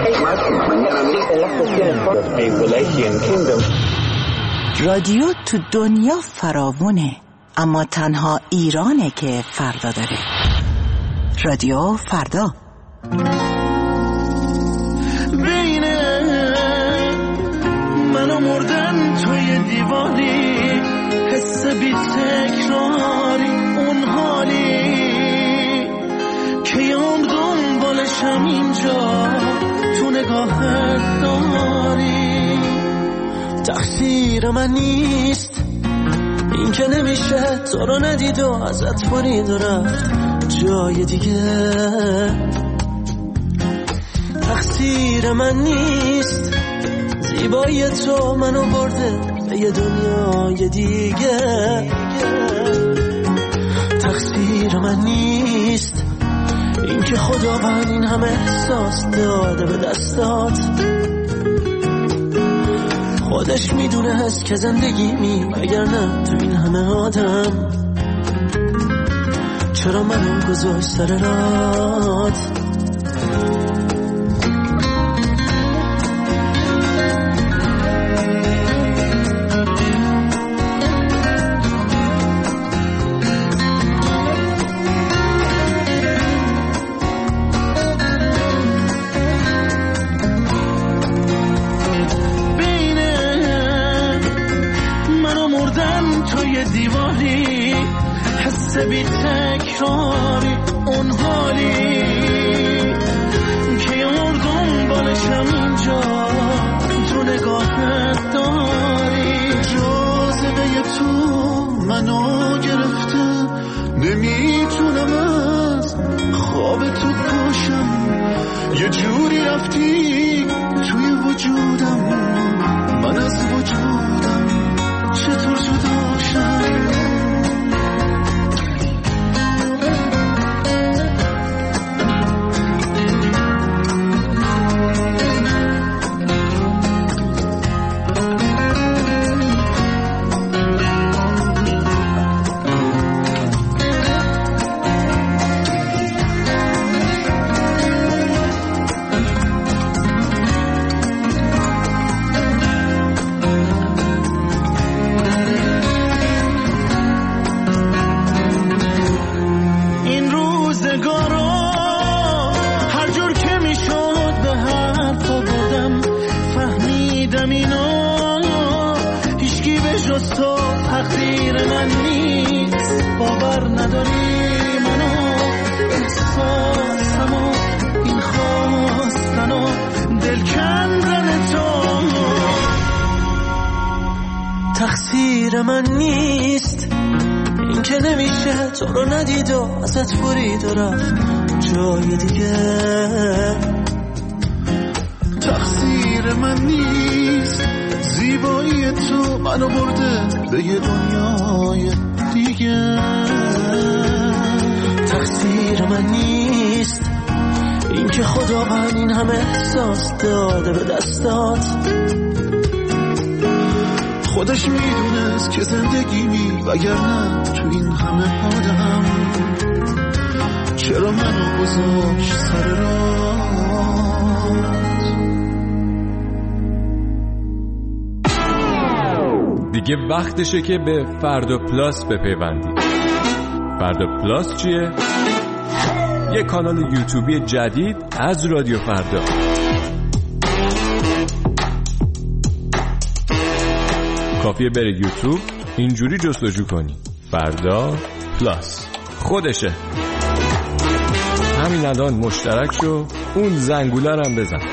رادیو تو دنیا فراوونه، اما تنها ایرانه که فردا داره. رادیو فردا. بین من و مردن توی دیواری، حس بی تکراری، اون حالی که یام دنبالشم اینجا تو نگاهت داری. تقصیر من نیست این که نمیشه تو رو ندید و ازت برید و رفت جای دیگه. تقصیر من نیست زیبایی تو منو برده به یه دنیای دیگه. تقصیر من نیست این که خداوند این همه احساس داده به دستات. خودش میدونه هست که زندگیمی، اگر نه تو این همه آدم چرا منو گذاشت سر رات. بی تکراری، اون حالی که یاردم بالشم اینجا تو نگاهت داری. جاذبه تو منو گرفته، نمیتونم از خواب تو پاشم. یه جوری رفتی توی وجودم، من از وجودم چطور جدا شم. تقصیر من نیست این که نمیشه تو رو ندید و ازت برید و رفت جای دیگه. تقصیر من نیست زیبایی تو منو برده به یه دنیای دیگه. تقصیر من نیست این که خداوند این همه احساس داده به دستات. خودش میدونست که زندگیمی وگرنه تو این همه آدم چرا منو گذاشت سر رات. دیگه وقتشه که به فردا پلاس بپیوندی. فردا پلاس چیه؟ یه کانال یوتیوبی جدید از رادیو فردا. کافیه بره یوتیوب اینجوری جستجو کنی فردا پلاس، خودشه. همین الان مشترک شو، اون زنگوله رو هم بزن.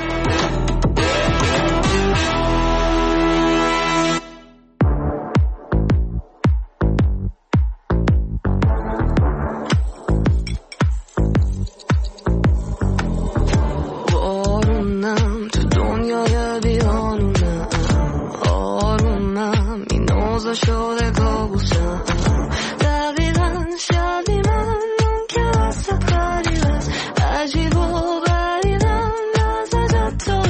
عجیب و غریبم، نزدت تو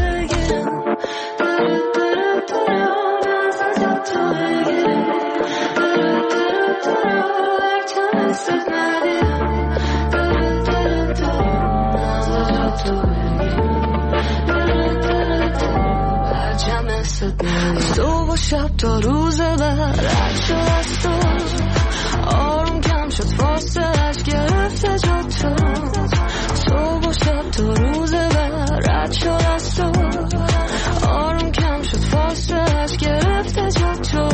دستت ندی صبح و شب تا روز بعد رد شد از تو آروم کم شد فاصلش گرفته جا تو صبح و شب تا روز بعد رد شد از تو آروم کم شد فاصلش گرفته جا تو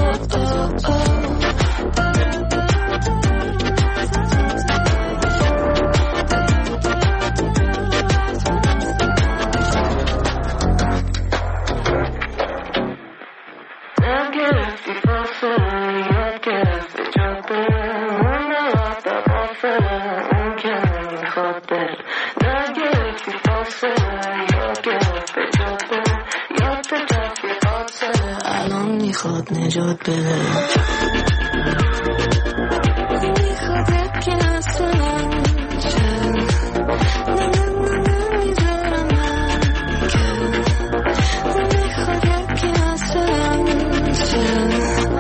میخواد نجات بده میخواد یکی نسلم چه نمیذارم من که میخواد یکی نسلم چه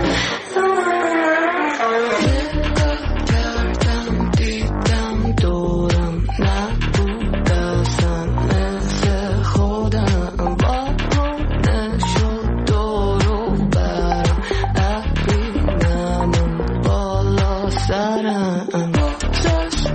نگاه کردم دیدم دورم نبود اصلا مثل خودم بارونه شد دورو برم ابینم بالا سرم گذاشت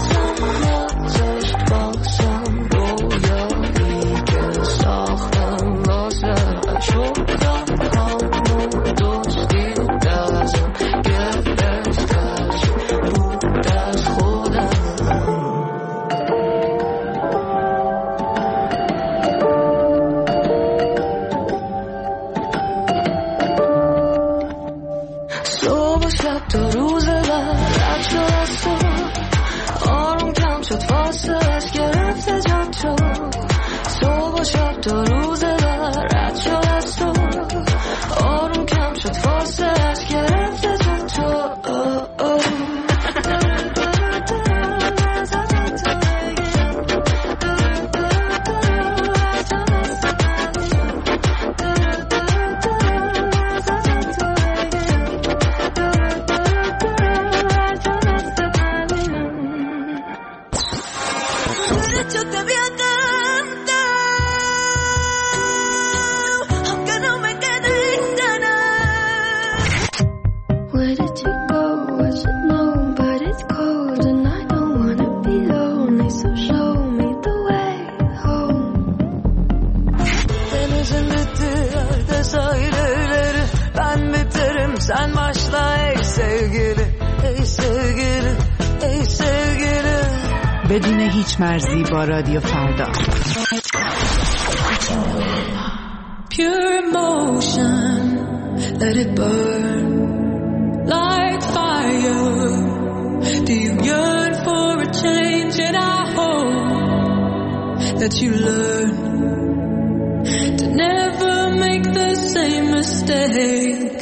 باسم رویایی که ساختم واسه شدم همون دوستی و دستم گرفتش بود از خودم صبح و شب تا روز بعد رد شد از تو آروم کم شد فاصلش گرفته جا تو صبح و شب تا روز بعد رد شد از تو آروم کم شد فاصلش گرفته جا تو yo te vi tanto, aunque no me quede ganas. Where did you go? I should know, but it's cold and I don't wanna be lonely, so show me the way home. Denizin bitti yerde sahilleri, ben biterim sen başla ey sevgili, ey sevgili, ey sevgili. بدون هیچ مرزی با رادیو فردا. Pure emotion, let it burn like fire. Do you yearn for a change? And I hope that you learn to never make the same mistake.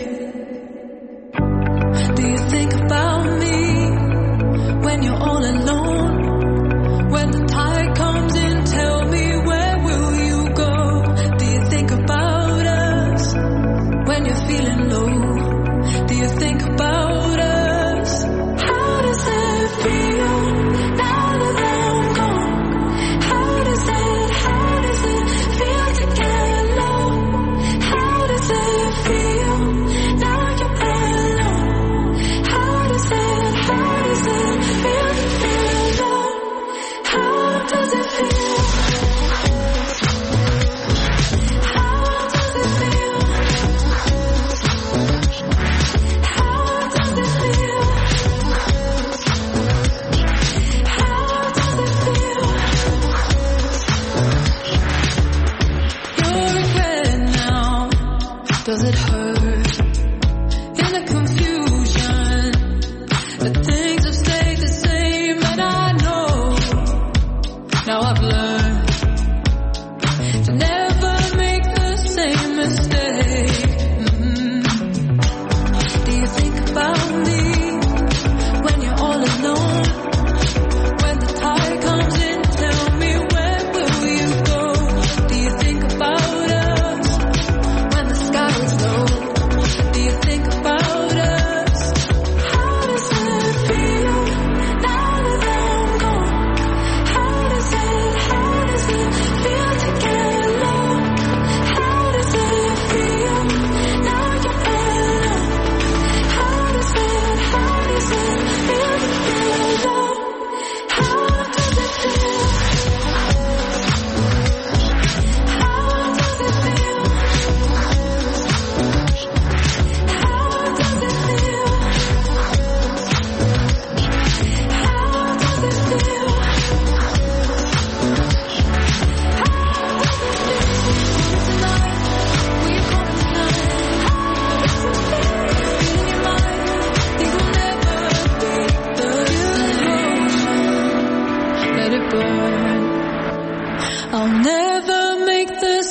Do you think about me when you're all alone? When the tide comes in, tell me where will you go? Do you think about us when you're feeling low? Do you think about us? How does it feel now that I'm gone? How does it feel to get low? How does it feel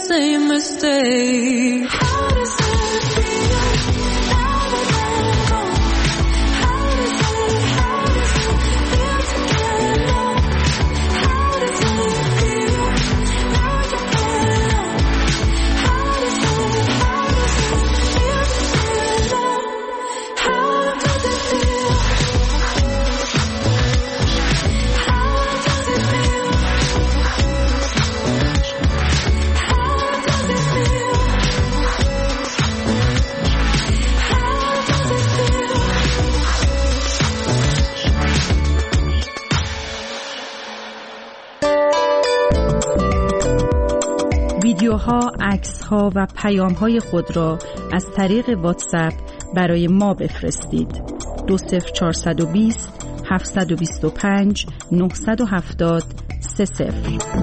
same mistake. How does it feel now that I'm gone? How does it feel to get along? How does it feel now you're alone? How does it feel to get along? How does it feel? ویدیوها، عکس‌ها و پیام‌های خود را از طریق واتساپ برای ما بفرستید. 20420 725 970 30.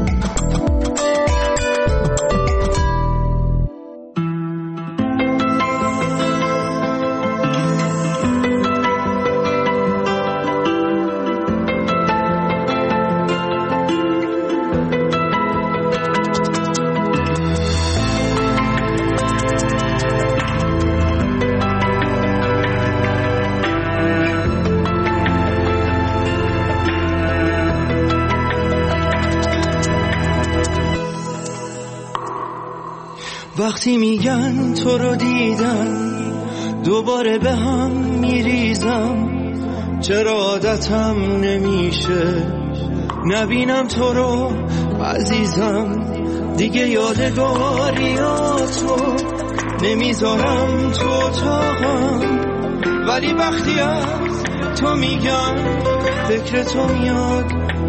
وقتی میگن تو رو دیدن دوباره به هم میریزم، چرا عادتم نمیشه نبینم تو رو عزیزم. دیگه یادگاریاتو نمیذارم تو اتاقم، ولی وقتی از تو میگن فکر تو میاد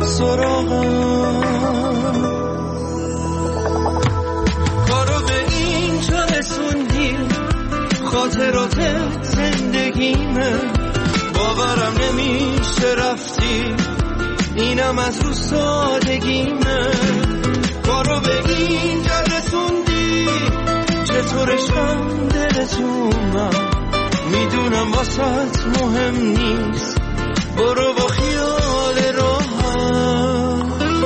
سراغم. خاطرات زندگیمه، باورم نمیشه رفتی، اینم از رو سادگیمه. کارو به اینجا رسوندی، چطور عشقم دلتونم، میدونم واسط مهم نیست، برو با خیال راحت.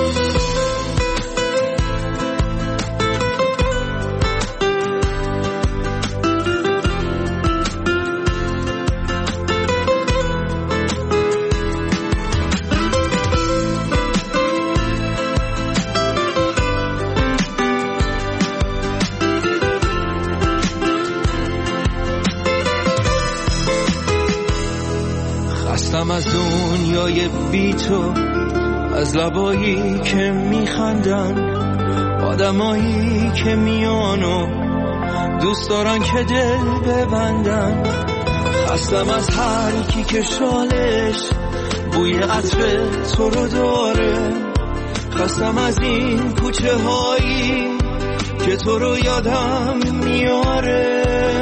از دنیای بی تو، از لبایی که میخندن، آدمایی که میانو دوست دارن که دل ببندن. خستم از هر کی که شالش بوی عطر تو رو داره، خستم از این کوچه هایی که تو رو یادم میاره.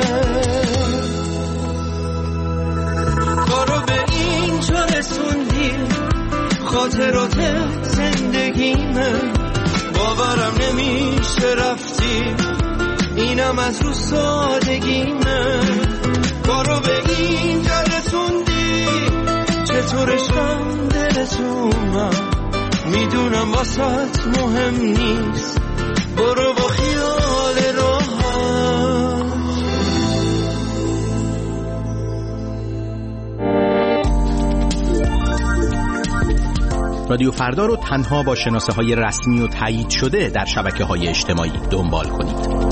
خاطرات زندگیمه، باورم نمیشه رفتی، اینم از رو سادگیمه. کارو به اینجا رسوندی، چطور عشقم دلتونم، میدونم واسط مهم نیست، برو با خیال راحت. رادیو فردا رو تنها با شناسه‌های رسمی و تایید شده در شبکه‌های اجتماعی دنبال کنید.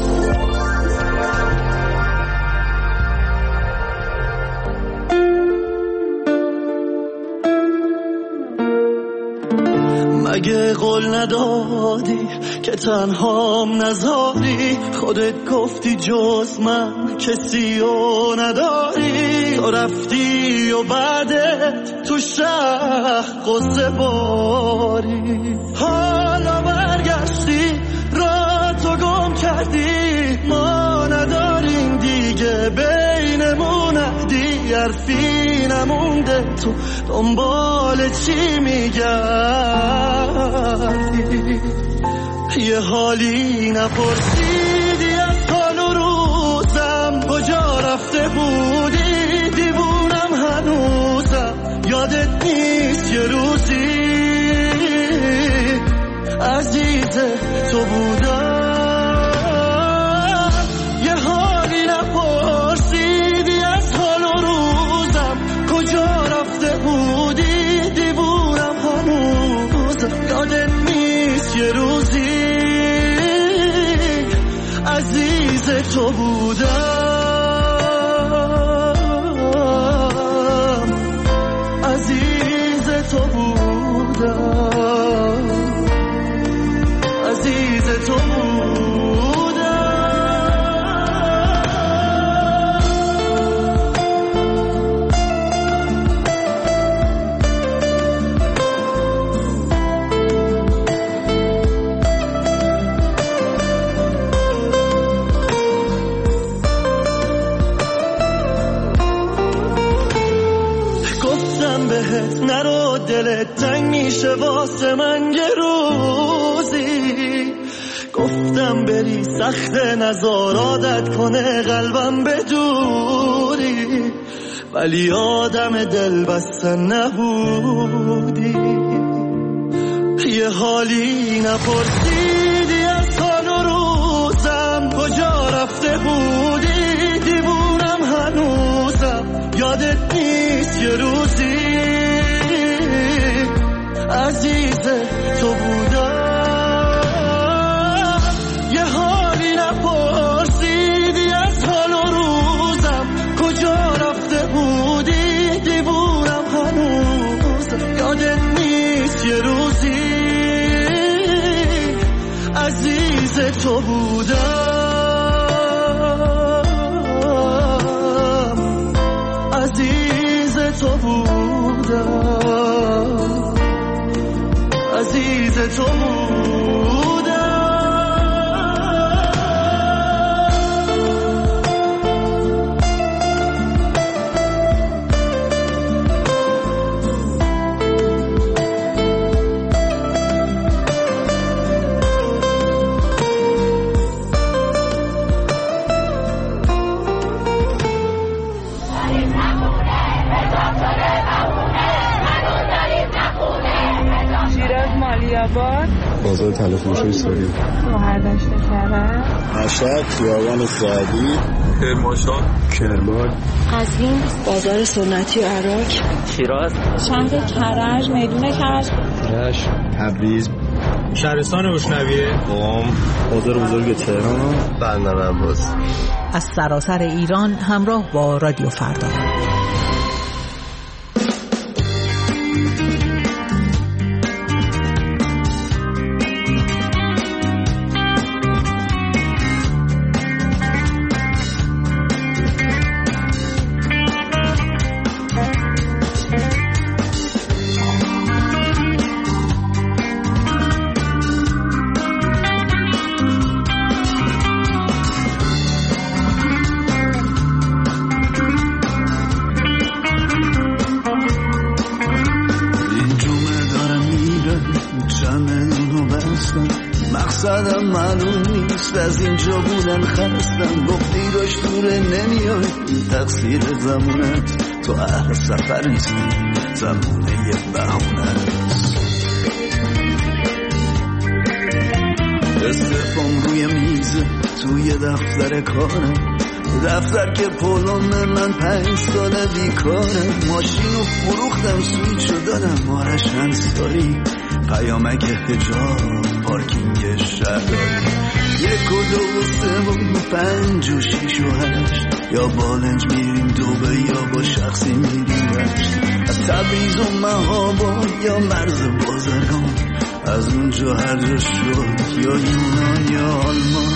مگه قول ندادی که تنهام نذاری، خودت گفتی جز من کسی رو نداری، تو رفتی و بعدت تو شهر قصه باری، حالا برگشتی را تو گم کردی، ما نداریم دیگه بینمون عهدی، حرفی نمونده تو دنبال چی میگردی، یه حالی نپرسیدی از حال و روزم، کجا رفته بودی، دیوونم هنوزم، یادت نیست یه روزی عزیز تو بودم. عزیز تو بودم، عزیز تو بودم، عزیز تو نرو، دلت تنگ میشه واسه من یه روزی. گفتم بری سخت نزار عادت کنه قلبم بدوری، ولی آدم دل بستن نبودی. یه حالی نپرسیدی از حال و روزم، کجا رفته بودی دیوونم هنوزم. یادت نیست یه روزی عزیز تو بودم. یه حالی نپرسیدی از حال و روزم، کجا رفته بودی دیوونم هنوزم. یادت نیست یه روزی عزیز تو بودم، عزیز تو بودم، عزیز تو بودم. بازار تلفروشی سوری، مهردشت کرد، مشهد، خیابان سعدی، کرمانشاه، کرمان، قزوین، بازار سنتی و عراق، شیراز، شهر کرج، میدون کرج، رشت، تبریز، شهرستان روشنویه، قم، بازار بزرگ تهران، بندر عباس. از سراسر ایران همراه با رادیو فردا. مقصدم معلوم نیست، از اینجا بودن خستم. گفتی داشت دوره نمیای، تقصیر زمونت. تو اهل سفر نیستی، زمونه یه بهونه است. استفام روی میز توی دفتر کارم، دفتر که پولم من 5 ساله بیکارم. ماشینو فروختم سویچو دادم مارش انصاری، پیامک حجاب پارکینگ شهرداری. 1 و 2 و 3 و 5 و 6 و 8، یا بالنج میریم دوبه یا با شخصی میریم رشت. از تبریز و مهاباد یا مرز بازرگان، از اونجا هر جا شد، یا یونان یا آلمان.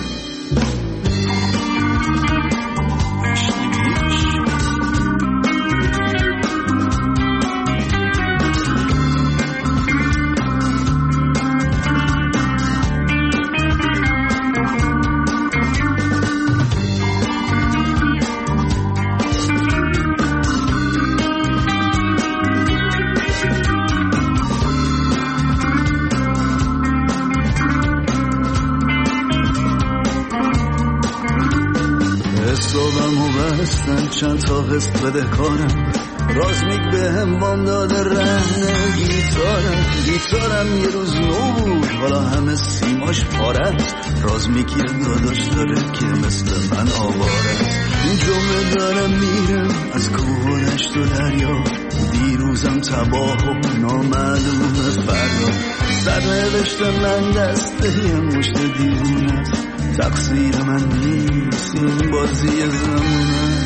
چند تا قسط بده کارم، رازمیک به هم وام داده رهن گیتارم یه روز نو بود، حالا همه سیماش پارست. رازمیک یه داداش داره که مثل من آوارست. این جمعه دارم میرم از کوه و دشت و دریا، دیروزم تباه و نامعلوم فردا. سرنوشت من دسته یه مشت دیوونست، تقصیر من نیست این بازی زمونه.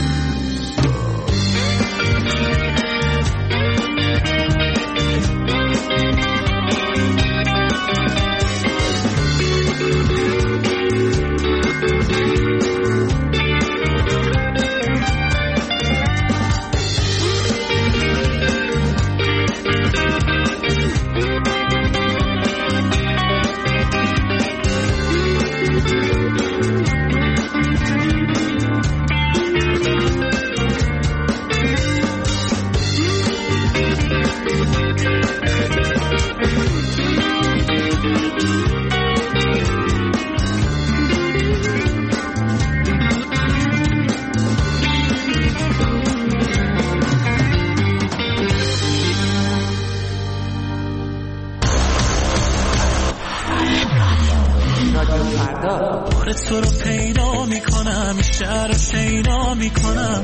تو رو پیدا میکنم شهر رو شیدا میکنم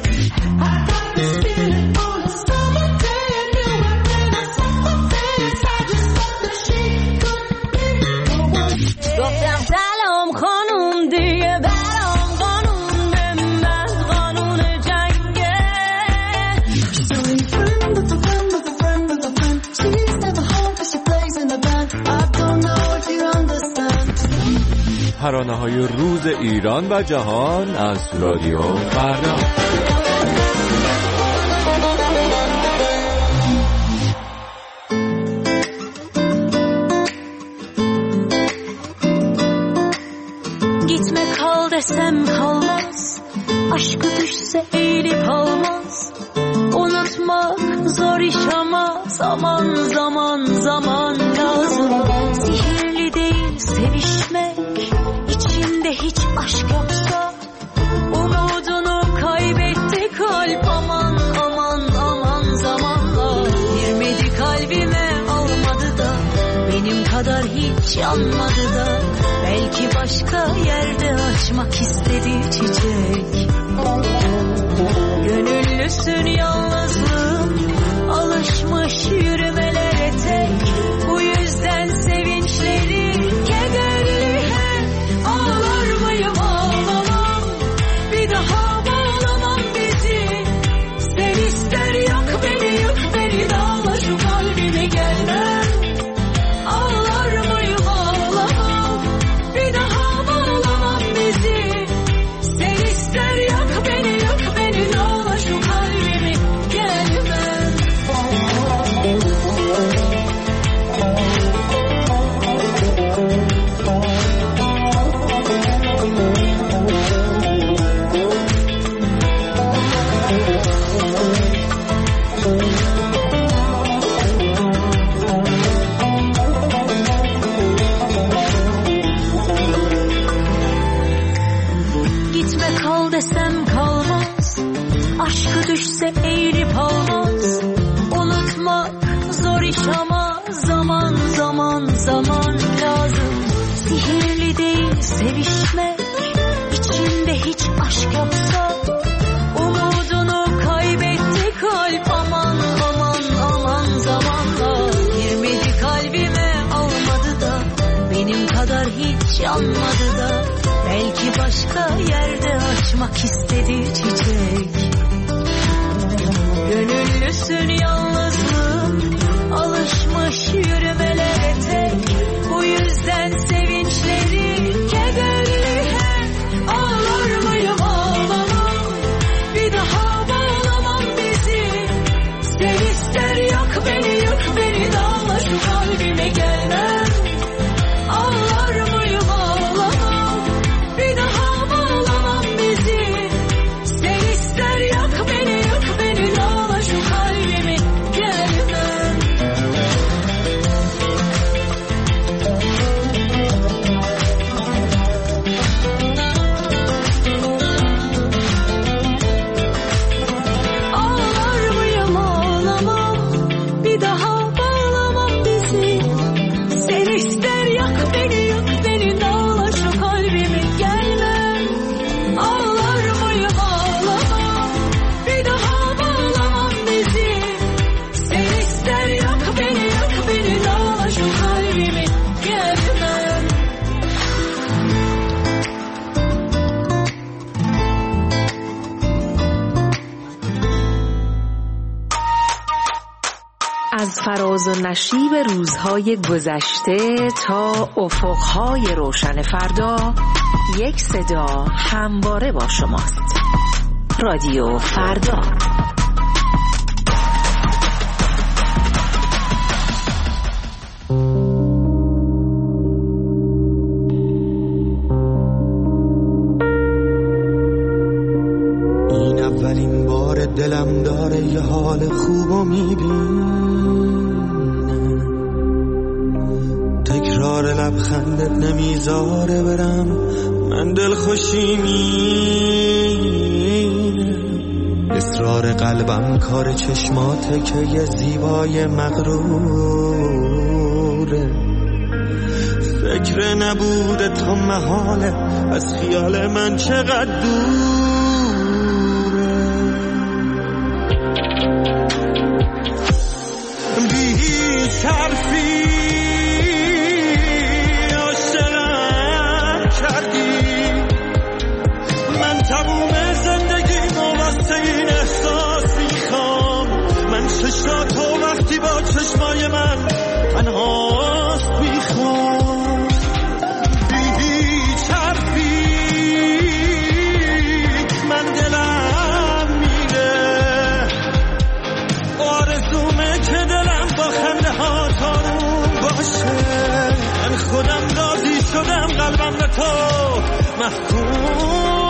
گفتم سلام خانوم دیگه برام قانون به من قانون جنگه So a friend of a friend of a friend of a friend She's never home cause she plays in the band I don't know if you understand ترانه‌های روز ایران و جهان از رادیو فردا. Gitme kal desem kalmaz Aşkı düşse eğilip almaz Unutmak zor iş ama Zaman zaman zaman lazım Sihirli değil sevişmek İçinde hiç aşk yoksa Umudunu kaybetti kalp Aman aman aman zamanla Girmedi kalbime almadı da Benim kadar hiç yanmadı da Belki başka yerde açmak istedi çiçek Gönüllüsün yalnızlığım Alışmış yürümelere tek Bu yüzden sevinçleri kederli hep Ağlar mıyım ağlamam Bir daha bağlamam bizi Sen ister yak beni yık beni Dağla şu kalbime gelmem Ağlar mıyım ağlamam Bir daha bağlamam bizi Sen ister yak beni yık beni Dağla şu kalbime gelmem Gitme kal desem kalmaz Aşkı düşse eğilip almaz Unutmak zor iş ama Zaman zaman zaman lazım Sihirli değil sevişmek İçinde hiç aşk yoksa Umudunu kaybetti kalp Aman aman aman zamanla Girmedi kalbime almadı da Benim kadar hiç yanmadı da Belki başka yerde açmak istedi çiçek Gönüllüsün yalnızlığım Alışmış yürümelere tek Bu yüzden sevinçleri kederli hep Ağlar mıyım ağlamam Bir daha bağlamam bizi Sen ister yak beni yık beni Dağla şu kalbime gelmem Ağlar mıyım ağlamam Bir daha bağlamam bizi Sen ister yak beni yık beni Dağla şu kalbimi فراز و نشیب روزهای گذشته تا افقهای روشن فردا، یک صدا همواره با شماست. رادیو فردا. این اولین بار دلم داره یه حال خوبو میبینه، تکرار لبخندت نمیذاره برم، من دلخوشی مینه، اصرار قلبم کار چشماته که یه زیبای مغروره، فکر نبوده تا محاله از خیال من چقدر دوره، بی حرفی عاشقم کردی، من تموم زندگیمو واسه این احساس میخوام، من چشاتو وقتی با چشمای من تنهاست میخوام، بی حرفی من دلم میره، آرزومه که دلم با خنده ها تاروم باشه، من خودم راضی شدم قلبم به تو محکوم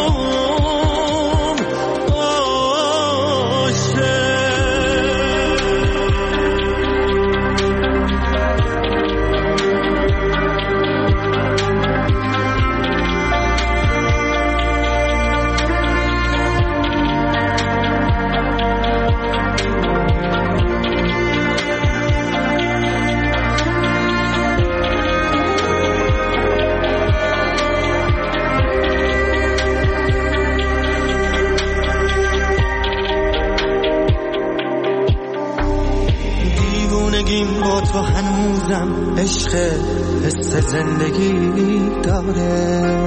با تو هنوزم عشق حس زندگی داره،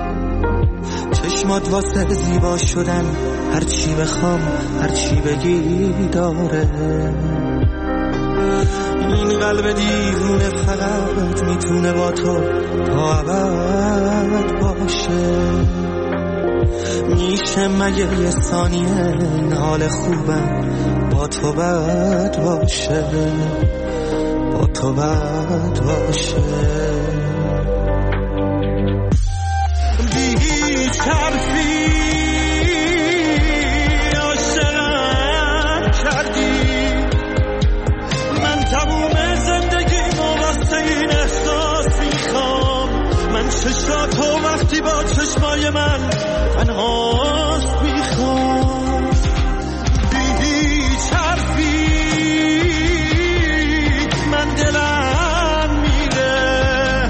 چشمات واسه زیبا شدن هرچی بخوام هرچی بگی داره، این قلب دیوونه فقط میتونه با تو تا ابد باشه، میشه مگه یه ثانیه این حال خوبم با تو بد باشه، با تو بد باشه، بی حرفی عاشقم کردی، من تموم زندگیمو واسه این احساس میخوام، من چشاتو وقتی با چشمای من تنهاست میخوام، بی حرفی من دلم میره،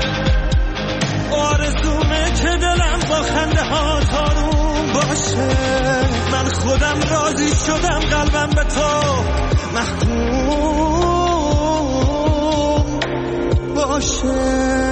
آرزومه که دلم با خنده ها تاروم باشه، من خودم راضی شدم قلبم به تو محکوم باشه.